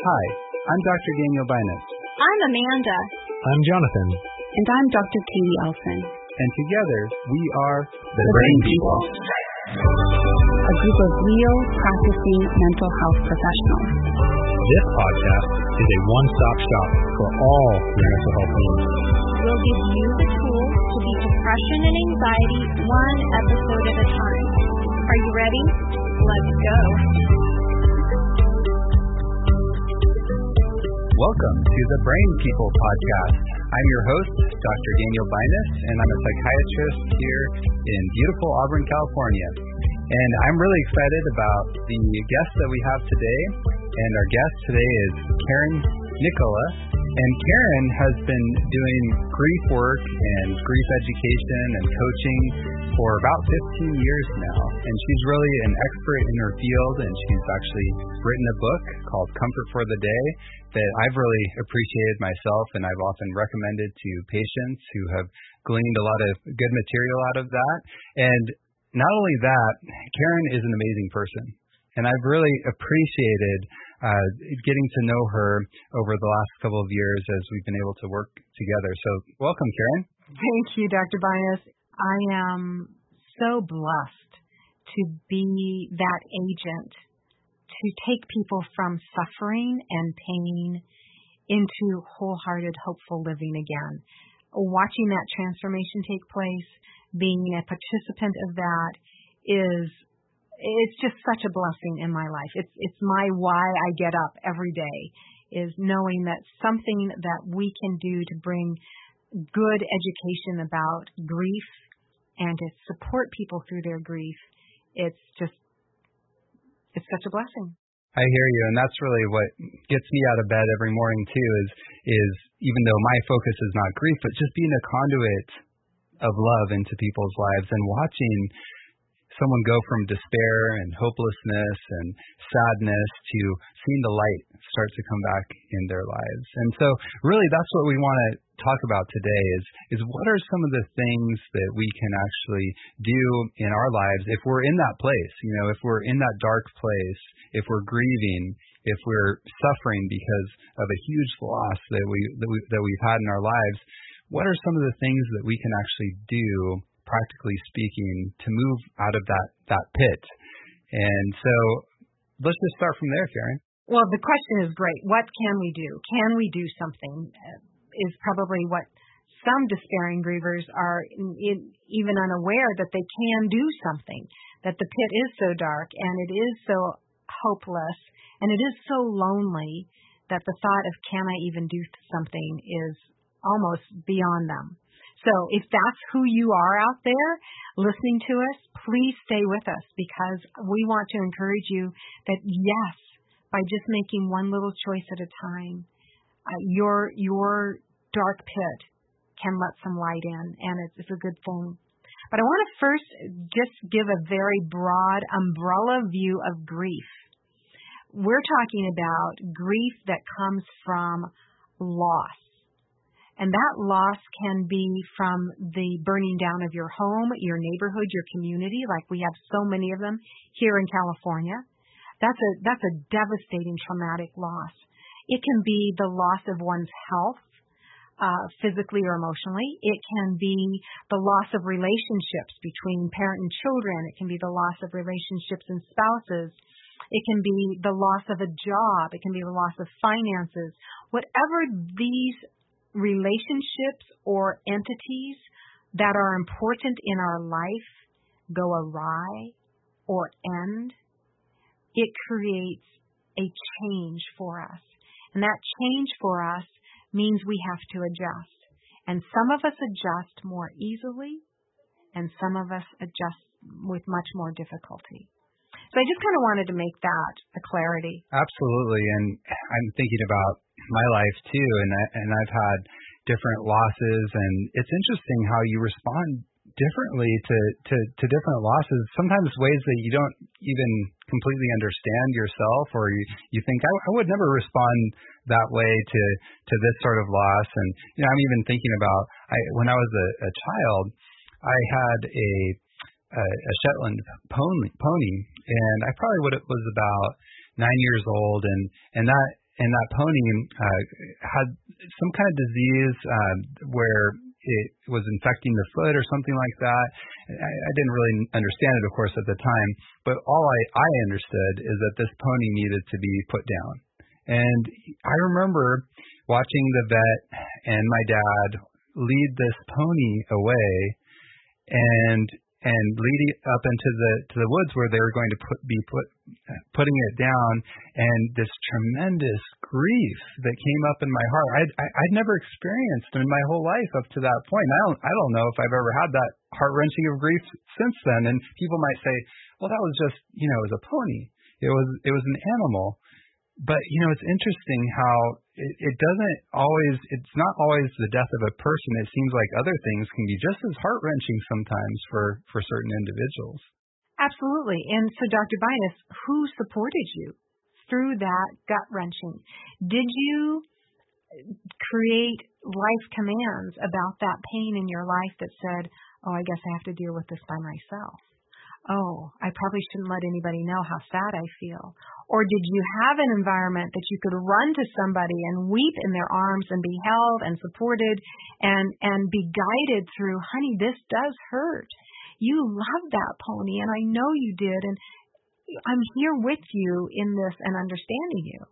Hi, I'm Dr. Daniel Binus. I'm Amanda. I'm Jonathan. And I'm Dr. Katie Elson. And together, we are the Brain People. A group of real, practicing mental health professionals. This podcast is a one-stop shop for all your mental health needs. We'll give you the tools to beat depression and anxiety one episode at a time. Are you ready? Let's go. Welcome to the Brain People podcast. I'm your host, Dr. Daniel Binus, and I'm a psychiatrist here in beautiful Auburn, California. And I'm really excited about the guest that we have today. And our guest today is Karen Nicola. And Karen has been doing grief work and grief education and coaching for about 15 years now. And she's really an expert in her field, and she's actually written a book called Comfort for the Day that I've really appreciated myself, and I've often recommended to patients who have gleaned a lot of good material out of that. And not only that, Karen is an amazing person. And I've really appreciated getting to know her over the last couple of years as we've been able to work together. So welcome, Karen. Thank you, Dr. Binus. I am so blessed to be that agent to take people from suffering and pain into wholehearted, hopeful living again. Watching that transformation take place, being a participant of that it's just such a blessing in my life. It's my why I get up every day, is knowing that something that we can do to bring good education about grief and to support people through their grief, it's such a blessing. I hear you, and that's really what gets me out of bed every morning too, is even though my focus is not grief, but just being a conduit of love into people's lives and watching someone go from despair and hopelessness and sadness to seeing the light start to come back in their lives. And so really that's what we want to talk about today is what are some of the things that we can actually do in our lives if we're in that place, if we're in that dark place, if we're grieving, if we're suffering because of a huge loss that we've had in our lives. What are some of the things that we can actually do, practically speaking, to move out of that pit? And so let's just start from there, Karen. Well, the question is great. What can we do? Can we do something? Is probably what some despairing grievers are even unaware, that they can do something, that the pit is so dark and it is so hopeless and it is so lonely that the thought of can I even do something is almost beyond them. So if that's who you are out there listening to us, please stay with us, because we want to encourage you that yes, by just making one little choice at a time, your dark pit can let some light in, and it's a good thing. But I want to first just give a very broad umbrella view of grief. We're talking about grief that comes from loss. And that loss can be from the burning down of your home, your neighborhood, your community, like we have so many of them here in California. That's a devastating traumatic loss. It can be the loss of one's health, physically or emotionally. It can be the loss of relationships between parent and children. It can be the loss of relationships and spouses. It can be the loss of a job. It can be the loss of finances. Whatever these relationships or entities that are important in our life go awry or end, it creates a change for us. And that change for us means we have to adjust. And some of us adjust more easily, and some of us adjust with much more difficulty. So I just kind of wanted to make that a clarity. Absolutely. And I'm thinking about my life too, and I've had different losses, and it's interesting how you respond differently to different losses, sometimes ways that you don't even completely understand yourself, or you think, I would never respond that way to this sort of loss. And I'm even thinking about when I was a child, I had a Shetland pony, and I probably was about 9 years old, and that and that pony had some kind of disease where it was infecting the foot or something like that. I didn't really understand it, of course, at the time, but all I understood is that this pony needed to be put down. And I remember watching the vet and my dad lead this pony away and lead it up into the woods where they were going to putting it down, and this tremendous grief that came up in my heart. I'd never experienced in my whole life up to that point. I don't know if I've ever had that heart-wrenching of grief since then. And people might say, well, that was just, it was a pony. It was an animal. But, it's interesting how it's not always the death of a person. It seems like other things can be just as heart-wrenching sometimes for certain individuals. Absolutely. And so, Dr. Binus, who supported you through that gut-wrenching? Did you create life commands about that pain in your life that said, oh, I guess I have to deal with this by myself? Oh, I probably shouldn't let anybody know how sad I feel. Or did you have an environment that you could run to somebody and weep in their arms and be held and supported and be guided through, honey, this does hurt. You love that pony, and I know you did, and I'm here with you in this and understanding you.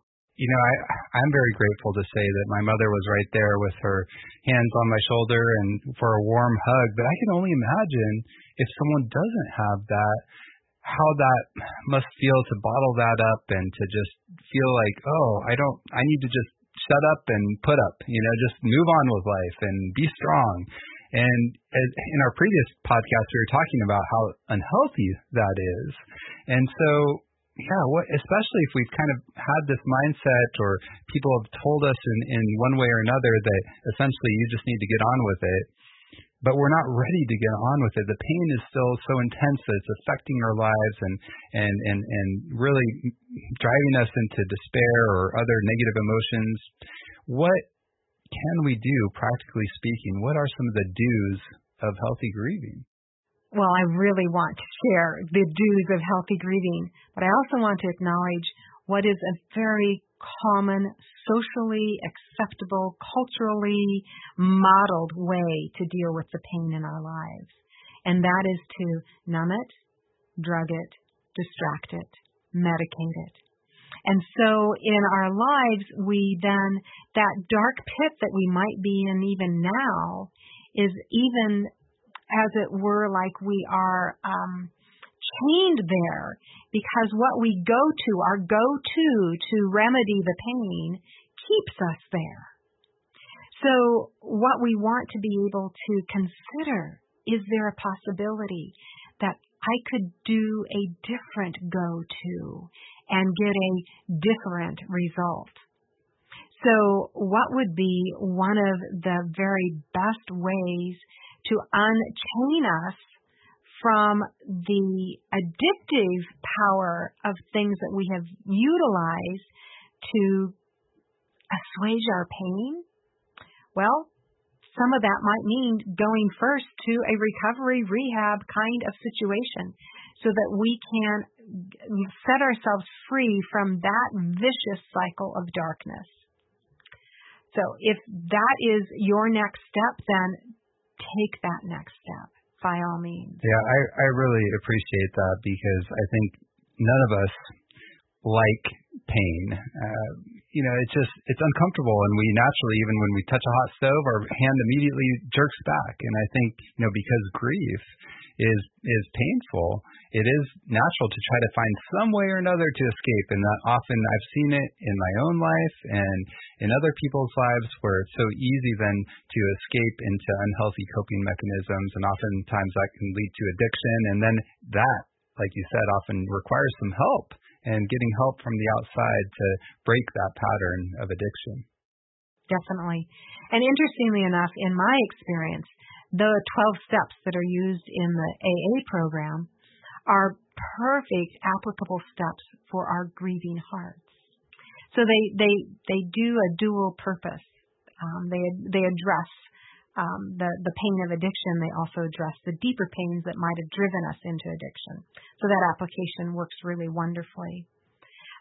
I'm very grateful to say that my mother was right there with her hands on my shoulder and for a warm hug. But I can only imagine if someone doesn't have that, how that must feel to bottle that up and to just feel like, I need to just shut up and put up, just move on with life and be strong. And in our previous podcast, we were talking about how unhealthy that is. And so, especially if we've kind of had this mindset or people have told us in one way or another that essentially you just need to get on with it, but we're not ready to get on with it. The pain is still so intense that it's affecting our lives and really driving us into despair or other negative emotions. What can we do, practically speaking? What are some of the do's of healthy grieving? Well, I really want to share the do's of healthy grieving, but I also want to acknowledge what is a very common, socially acceptable, culturally modeled way to deal with the pain in our lives. And that is to numb it, drug it, distract it, medicate it. And so in our lives, that dark pit that we might be in even now is even, as it were, like we are chained there, because what we go to, our go-to to remedy the pain, keeps us there. So what we want to be able to consider, is there a possibility that I could do a different go-to and get a different result? So what would be one of the very best ways to unchain us from the addictive power of things that we have utilized to assuage our pain? Well, some of that might mean going first to a recovery rehab kind of situation so that we can set ourselves free from that vicious cycle of darkness. So if that is your next step, then take that next step, by all means. Yeah, I really appreciate that, because I think none of us like pain. It's uncomfortable, and we naturally, even when we touch a hot stove, our hand immediately jerks back. And I think, because grief is painful, it is natural to try to find some way or another to escape. And that often I've seen it in my own life and in other people's lives, where it's so easy then to escape into unhealthy coping mechanisms. And oftentimes that can lead to addiction. And then that, like you said, often requires some help and getting help from the outside to break that pattern of addiction. Definitely. And interestingly enough, in my experience, the 12 steps that are used in the AA program are perfect applicable steps for our grieving hearts. So they do a dual purpose. They address the pain of addiction. They also address the deeper pains that might have driven us into addiction. So that application works really wonderfully.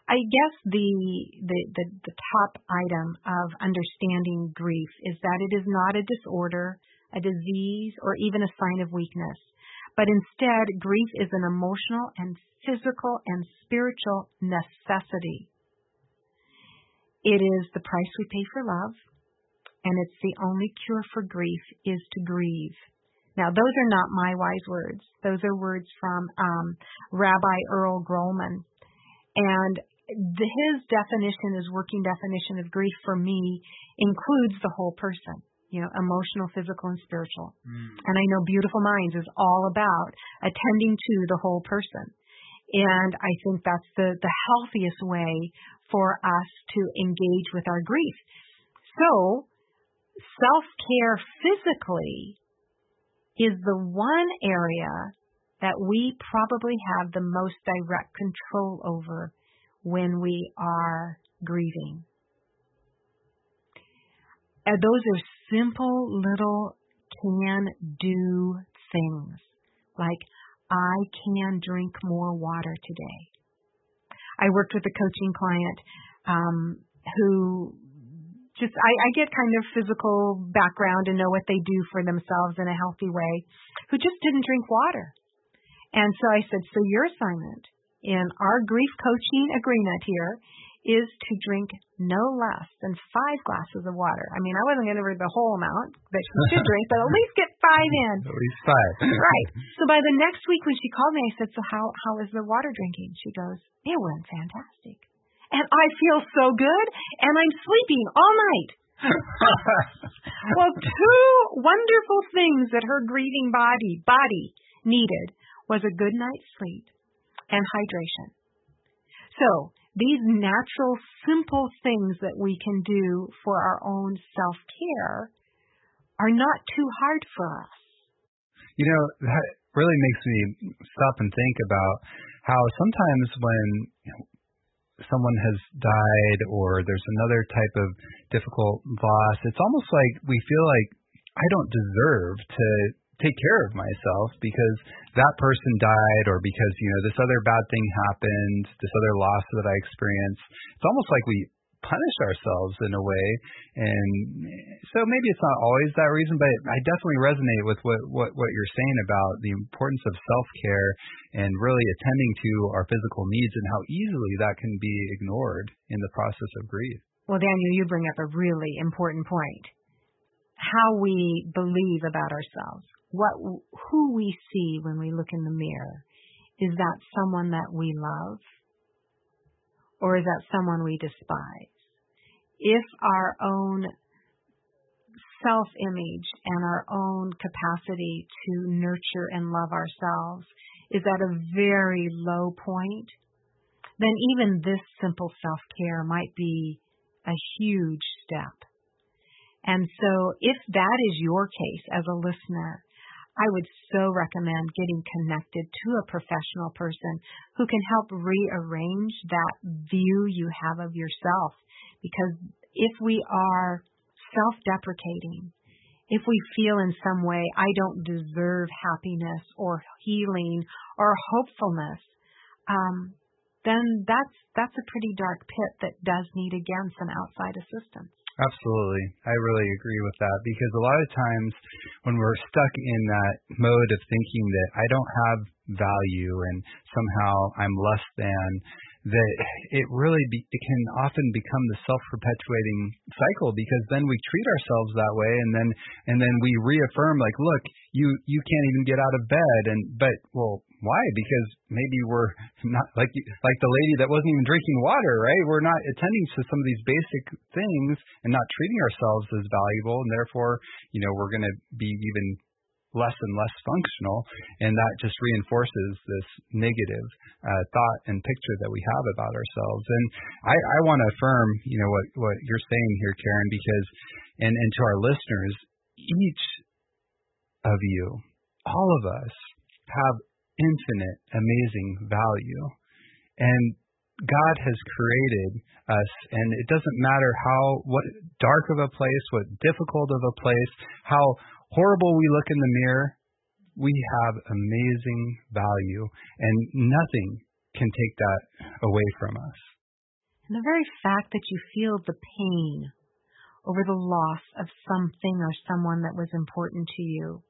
I guess the top item of understanding grief is that it is not a disorder, a disease, or even a sign of weakness, but instead grief is an emotional and physical and spiritual necessity. It is the price we pay for love, and it's the only cure for grief is to grieve. Now, those are not my wise words. Those are words from Rabbi Earl Grollman. And his definition, his working definition of grief for me includes the whole person, emotional, physical, and spiritual. And I know Beautiful Minds is all about attending to the whole person. And I think that's the healthiest way for us to engage with our grief. So, self-care physically is the one area that we probably have the most direct control over when we are grieving. And those are simple little can-do things, like I can drink more water today. I worked with a coaching client who I get kind of physical background and know what they do for themselves in a healthy way, who just didn't drink water. And so I said, so your assignment in our grief coaching agreement here is to drink no less than 5 glasses of water. I mean, I wasn't going to read the whole amount that she should drink, but at least get 5 in. At least 5. Right. So by the next week when she called me, I said, so how is the water drinking? She goes, it went fantastic. And I feel so good, and I'm sleeping all night. Well, 2 wonderful things that her grieving body needed was a good night's sleep and hydration. So these natural, simple things that we can do for our own self-care are not too hard for us. That really makes me stop and think about how sometimes when someone has died or there's another type of difficult loss, it's almost like we feel like I don't deserve to take care of myself because that person died or because, this other bad thing happened, this other loss that I experienced. It's almost like we punish ourselves in a way. And so maybe it's not always that reason, but I definitely resonate with what you're saying about the importance of self-care and really attending to our physical needs and how easily that can be ignored in the process of grief. Well, Daniel, you bring up a really important point. How we believe about ourselves. Who we see when we look in the mirror. Is that someone that we love? Or is that someone we despise? If our own self-image and our own capacity to nurture and love ourselves is at a very low point, then even this simple self-care might be a huge step. And so if that is your case as a listener, I would so recommend getting connected to a professional person who can help rearrange that view you have of yourself. Because if we are self-deprecating, if we feel in some way I don't deserve happiness or healing or hopefulness, then that's a pretty dark pit that does need, again, some outside assistance. Absolutely. I really agree with that because a lot of times when we're stuck in that mode of thinking that I don't have value and somehow I'm less than, that it really it can often become the self-perpetuating cycle because then we treat ourselves that way and then we reaffirm like, look, you can't even get out of bed but why? Because maybe we're not like the lady that wasn't even drinking water, right? We're not attending to some of these basic things and not treating ourselves as valuable, and therefore, we're going to be even less and less functional, and that just reinforces this negative thought and picture that we have about ourselves. And I want to affirm, what you're saying here, Karen, because and to our listeners, each of you, all of us, have infinite, amazing value. And God has created us, and it doesn't matter what dark of a place, what difficult of a place, how horrible we look in the mirror, we have amazing value, and nothing can take that away from us. And the very fact that you feel the pain over the loss of something or someone that was important to you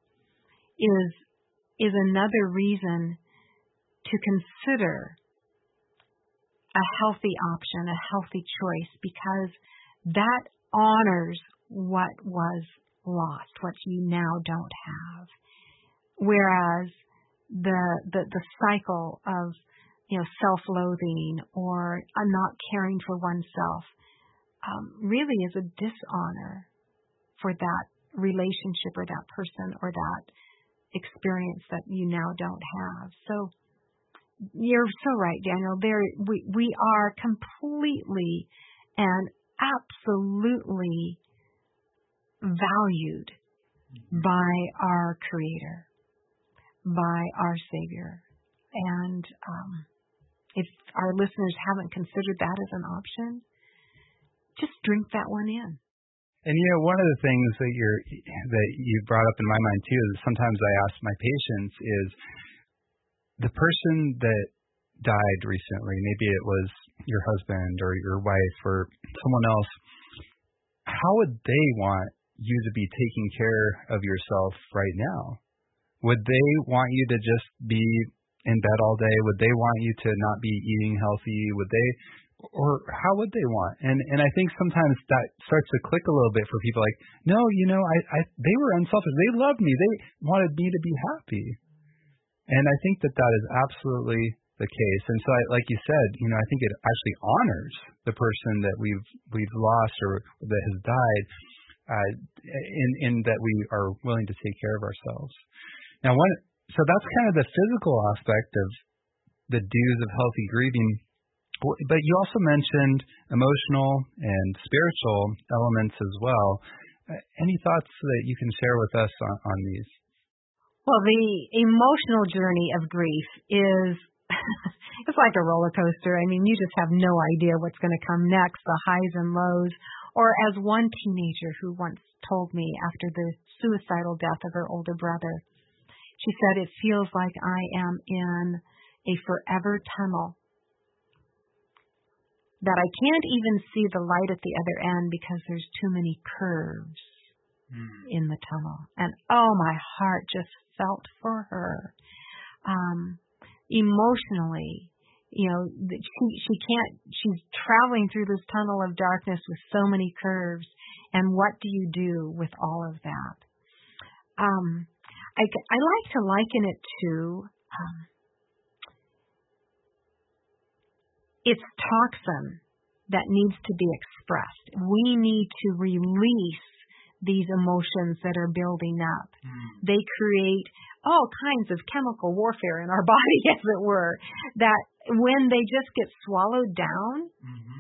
is another reason to consider a healthy option, a healthy choice, because that honors what was lost, what you now don't have. Whereas the cycle of self-loathing or not caring for oneself really is a dishonor for that relationship or that person or that experience that you now don't have. So you're so right, Daniel. We are completely and absolutely valued by our Creator, by our Savior. And if our listeners haven't considered that as an option, just drink that one in. And one of the things that you brought up in my mind too is sometimes I ask my patients is the person that died recently, maybe it was your husband or your wife or someone else, how would they want you to be taking care of yourself right now? Would they want you to just be in bed all day? Would they want you to not be eating healthy? Or how would they want? And I think sometimes that starts to click a little bit for people like, no, they were unselfish. They loved me. They wanted me to be happy. And I think that is absolutely the case. And so like you said, I think it actually honors the person that we've lost or that has died, in that we are willing to take care of ourselves. Now, so that's kind of the physical aspect of the dues of healthy grieving. But you also mentioned emotional and spiritual elements as well. Any thoughts that you can share with us on these? Well, the emotional journey of grief is it's like a roller coaster. I mean, you just have no idea what's going to come next, the highs and lows. Or as one teenager who once told me after the suicidal death of her older brother, she said, it feels like I am in a forever tunnel, that I can't even see the light at the other end because there's too many curves in the tunnel. And my heart just felt for her. Emotionally, she can't, she's traveling through this tunnel of darkness with so many curves. And what do you do with all of that? I like to liken it to it's toxin that needs to be expressed. We need to release these emotions that are building up. They create all kinds of chemical warfare in our body, as it were, that when they just get swallowed down,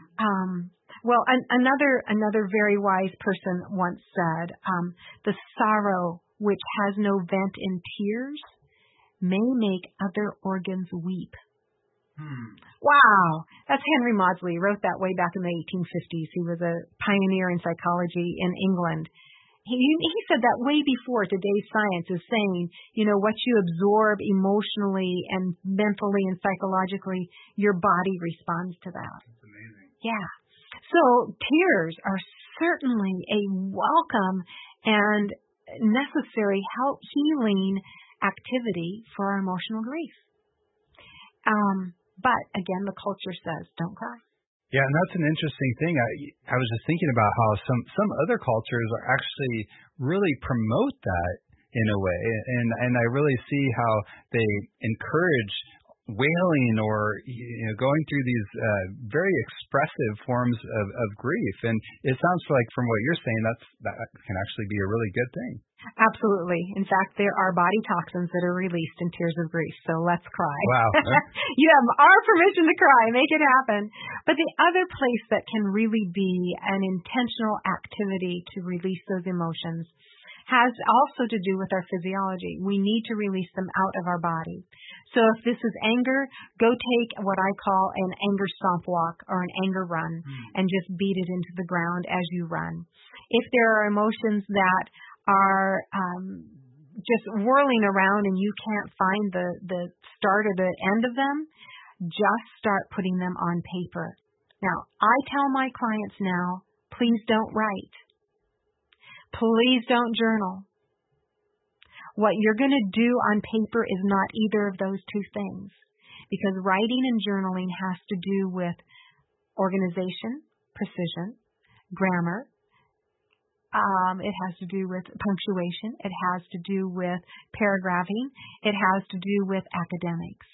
another very wise person once said, the sorrow which has no vent in tears may make other organs weep. Wow. That's Henry Maudsley. He wrote that way back in the 1850s. He was a pioneer in psychology in England. He said that way before today's science is saying, what you absorb emotionally and mentally and psychologically, your body responds to that. That's amazing. Yeah. So tears are certainly a welcome and necessary healing activity for our emotional grief. But again, the culture says, don't cry. Yeah, and that's an interesting thing. I was just thinking about how some other cultures are actually really promote that in a way, and I really see how they encourage wailing or going through these very expressive forms of grief. And it sounds like from what you're saying, that can actually be a really good thing. Absolutely. In fact, there are body toxins that are released in tears of grief. So let's cry. Wow. You have our permission to cry. Make it happen. But the other place that can really be an intentional activity to release those emotions has also to do with our physiology. We need to release them out of our body. So if this is anger, go take what I call an anger stomp walk or an anger run and just beat it into the ground as you run. If there are emotions that are just whirling around and you can't find the start or the end of them, just start putting them on paper Now, I tell my clients now, please don't write. Please don't journal. What you're going to do on paper is not either of those two things, because writing and journaling has to do with organization, precision, grammar. It has to do with punctuation. It has to do with paragraphing. It has to do with academics.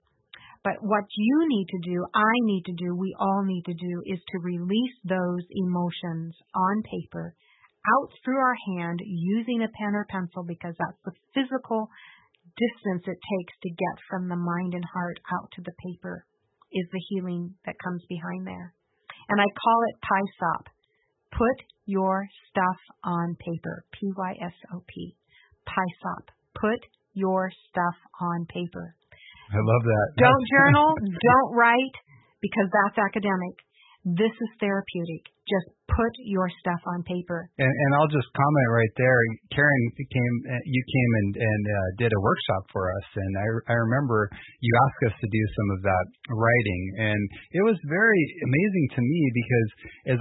But what you need to do, I need to do, we all need to do, is to release those emotions on paper, out through our hand, using a pen or pencil, because that's the physical distance it takes to get from the mind and heart out to the paper, is the healing that comes behind there. And I call it PYSOP. Put your stuff on paper. PYSOP. PYSOP. Put your stuff on paper. I love that. Don't journal, don't write, because that's academic. This is therapeutic. Just put your stuff on paper. And I'll just comment right there. Karen, you came and did a workshop for us, and I remember you asked us to do some of that writing, and it was very amazing to me, because as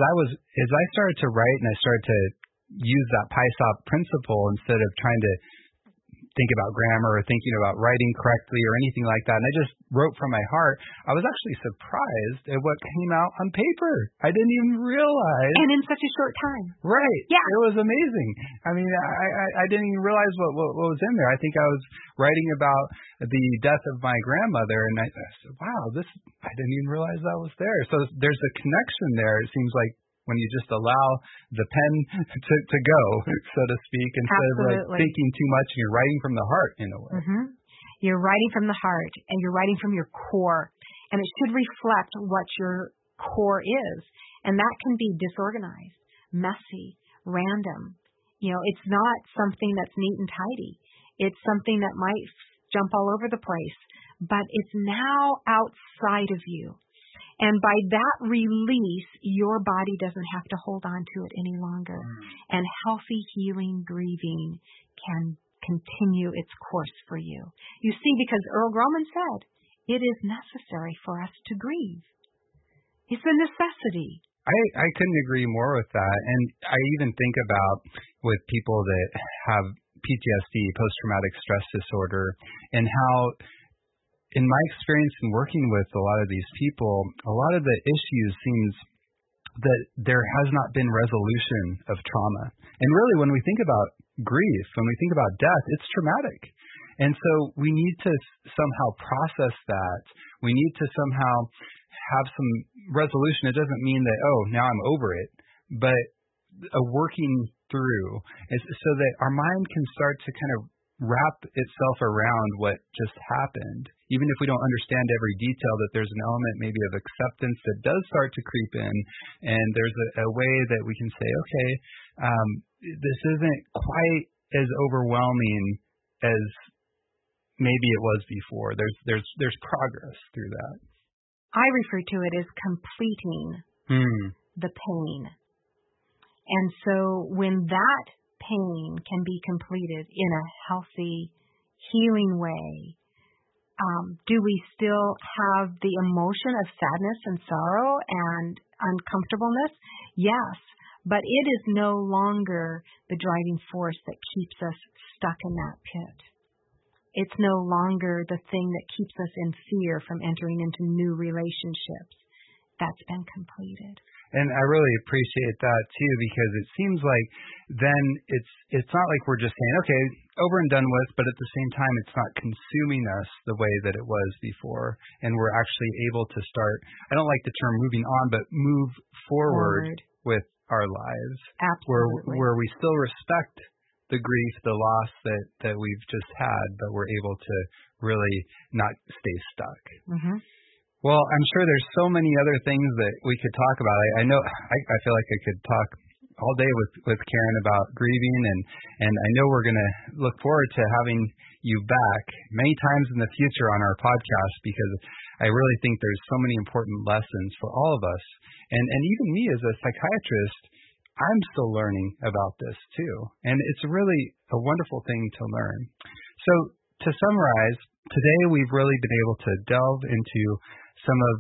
I started to write and I started to use that PYSOP principle instead of trying to think about grammar or thinking about writing correctly or anything like that, and I just wrote from my heart, I was actually surprised at what came out on paper. I didn't even realize. And in such a short time. Right. Yeah. It was amazing. I mean, I didn't even realize what was in there. I think I was writing about the death of my grandmother, and I said, wow, I didn't even realize that was there. So there's a connection there, it seems like, when you just allow the pen to go, so to speak, instead of like thinking too much, and you're writing from the heart in a way. Mm-hmm. You're writing from the heart, and you're writing from your core, and it should reflect what your core is, and that can be disorganized, messy, random. It's not something that's neat and tidy. It's something that might jump all over the place, but it's now outside of you. And by that release, your body doesn't have to hold on to it any longer. And healthy, healing grieving can continue its course for you. You see, because Earl Groman said, it is necessary for us to grieve. It's a necessity. I couldn't agree more with that. And I even think about with people that have PTSD, post-traumatic stress disorder, and how, in my experience in working with a lot of these people, a lot of the issues seems that there has not been resolution of trauma. And really, when we think about grief, when we think about death, it's traumatic. And so we need to somehow process that. We need to somehow have some resolution. It doesn't mean that, oh, now I'm over it, but a working through, so that our mind can start to kind of wrap itself around what just happened, even if we don't understand every detail, that there's an element maybe of acceptance that does start to creep in, and there's a way that we can say, okay, this isn't quite as overwhelming as maybe it was before. There's progress through that. I refer to it as completing the pain. And so when that pain can be completed in a healthy, healing way, do we still have the emotion of sadness and sorrow and uncomfortableness? Yes, but it is no longer the driving force that keeps us stuck in that pit. It's no longer the thing that keeps us in fear from entering into new relationships. That's been completed. And I really appreciate that too, because it seems like then it's not like we're just saying, okay, over and done with, but at the same time, it's not consuming us the way that it was before. And we're actually able to start, I don't like the term moving on, but move forward with our lives. Absolutely. Where we still respect the grief, the loss that we've just had, but we're able to really not stay stuck. Mm-hmm. Well, I'm sure there's so many other things that we could talk about. I know I feel like I could talk all day with Karen about grieving, and I know we're going to look forward to having you back many times in the future on our podcast, because I really think there's so many important lessons for all of us. And even me as a psychiatrist, I'm still learning about this too. And it's really a wonderful thing to learn. So to summarize, today we've really been able to delve into some of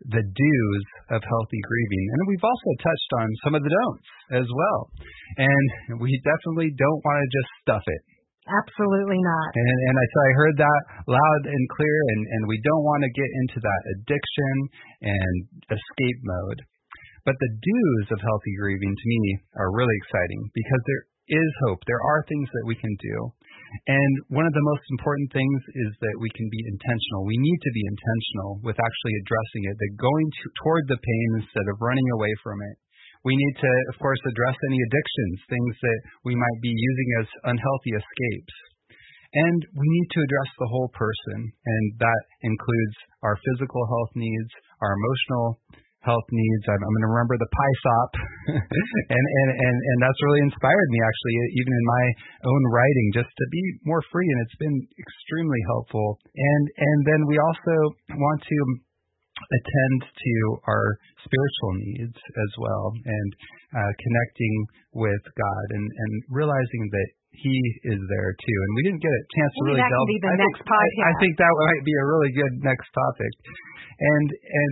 the do's of healthy grieving. And we've also touched on some of the don'ts as well. And we definitely don't want to just stuff it. Absolutely not. And so I heard that loud and clear, and we don't want to get into that addiction and escape mode. But the do's of healthy grieving, to me, are really exciting because there is hope. There are things that we can do. And one of the most important things is that we can be intentional. We need to be intentional with actually addressing it, that going toward the pain instead of running away from it. We need to, of course, address any addictions, things that we might be using as unhealthy escapes. And we need to address the whole person, and that includes our physical health needs, our emotional health needs. I'm going to remember the PISOP, and that's really inspired me, actually, even in my own writing, just to be more free, and it's been extremely helpful. And then we also want to attend to our spiritual needs as well, and connecting with God and realizing that He is there too. And we didn't get a chance to really delve. I think that might be a really good next topic. And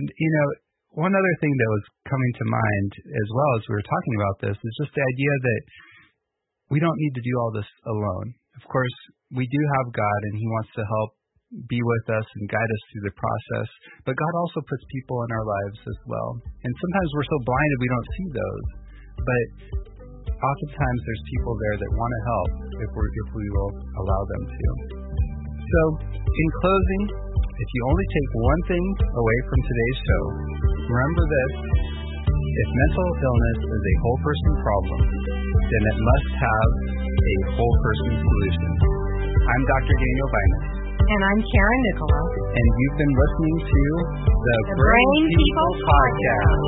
one other thing that was coming to mind as well as we were talking about this is just the idea that we don't need to do all this alone. Of course, we do have God, and He wants to help be with us and guide us through the process. But God also puts people in our lives as well. And sometimes we're so blinded we don't see those. But oftentimes there's people there that want to help if we will allow them to. So, in closing, if you only take one thing away from today's show, remember this: if mental illness is a whole person problem, then it must have a whole person solution. I'm Dr. Daniel Binus. And I'm Karen Nicola. And you've been listening to the Brain People Podcast.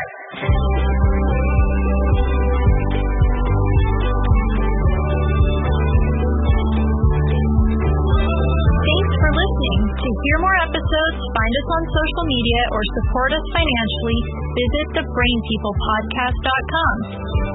Thanks for listening. To hear more episodes, find us on social media, or support us financially, visit thebrainpeoplepodcast.com.